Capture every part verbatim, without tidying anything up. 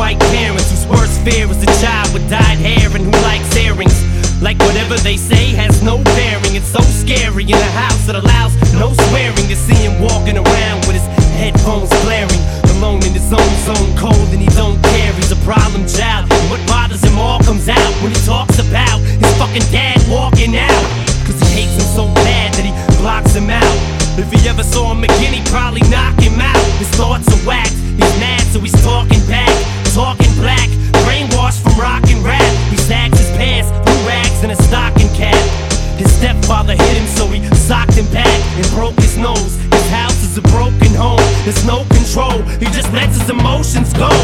white parents whose worst fear is a child with dyed hair and who likes earrings. Like whatever they say has no bearing. It's so scary in a house that allows no swearing to see him walking around with his headphones blaring, alone in his own zone, cold and he don't care. He's a problem child, and what bothers him all comes out when he talks about his fucking dad walking out. Cause he hates him so bad that he blocks him out. If he ever saw him again, he'd probably knock him out. His thoughts are whacked, he's mad so he's talking back, talking black, brainwashed from rock and rap. He sags his pants, blue rags and a stocking cap. His stepfather hit him so he socked him back and broke his nose. His house is a broken home, there's no control, he just lets his emotions go.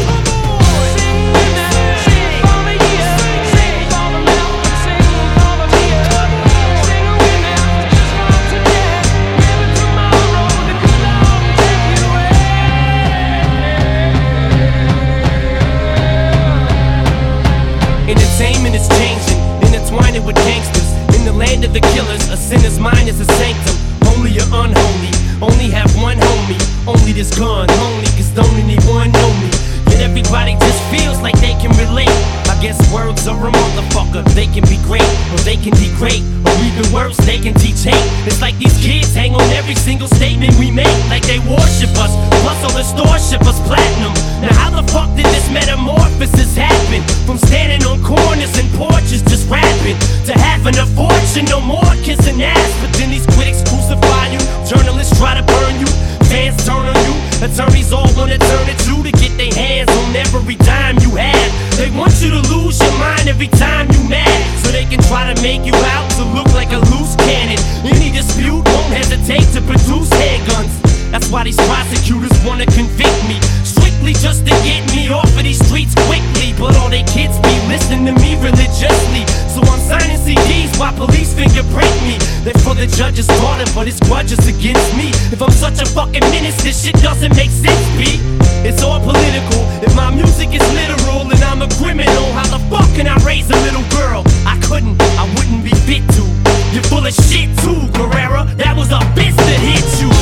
Entertainment is changing, intertwining with gangsters. In the land of the killers, a sinner's mind is a sanctum. Holy or unholy, only have one homie. Only this gun, only cause don't anyone know me. Yet everybody just feels like they can relate. I guess words are a motherfucker. They can be great, or they can degrade, or even worse, they can teach hate. It's like these kids hang on every single statement we make, like they worship us. Plus all the stores ship us platinum. Now how the fuck did this metamorphosis happen? From standing on corners and porches just rapping, to having a fortune, no more kissing ass. But then these critics crucify you, journalists try to burn you, fans turn on you, attorneys all wanna turn it to to get their hands on every dime you have. They want you to lose your mind every time you mad, so they can try to make you out to look like a loose cannon. Any dispute won't hesitate to produce handguns. That's why these prosecutors wanna convict me, strictly just to get me off of these streets quickly. But all they kids be listening to me religiously, so I'm signing C Ds while police fingerprint me. They're for the judge's daughter, but his grudge is against me. If I'm such a fucking menace, this shit doesn't make sense, B. It's all political. If my music is literal and I'm a criminal, how the fuck can I raise a little girl? I couldn't, I wouldn't be fit to. You're full of shit too, Guerrera. That was a bitch that hit you.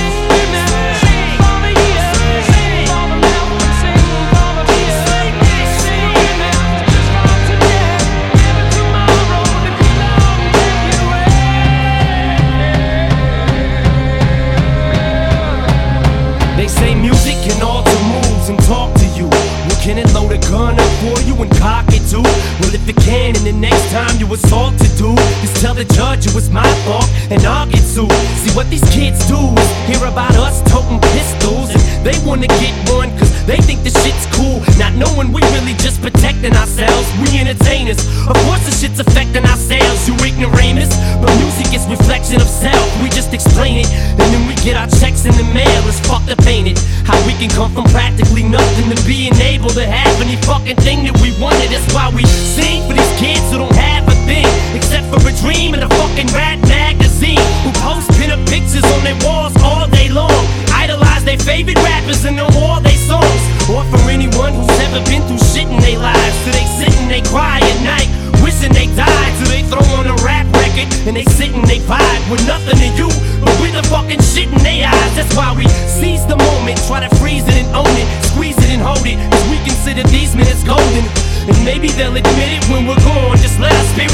They say music can alter moods and talk to you. Well, can it load a gun up for you and cock it too? Well, if it can, and the next time you assault to do is tell the judge it was my fault and I'll get sued. See what these kids do is hear about us toting pistols, and they wanna get one cause they think the shit's cool, not knowing we really just protecting ourselves. We entertainers, of course the shit's affecting our sales, you ignoramus. But music is reflection of self, we just explain it, and then we get our checks in the mail. It's fucked up, ain't it? How we can come from practically nothing to being able to have any fucking thing that we wanted. That's why we sing for these kids who don't have a thing except for a dream and a fucking rap magazine, who post pin-up pictures on their walls all day long, idolize their favorite rappers and know all their songs. Or for anyone who's never been through shit in their lives, so they sit and they cry at night, wishing they died. So they throw on a rap record and they sit and they vibe with nothing to you but with the fucking shit in their eyes. That's why we seize the moment, try to freeze it and own it, squeeze it and hold it, cause we consider these minutes golden. And maybe they'll admit it when we're gone, just let us spit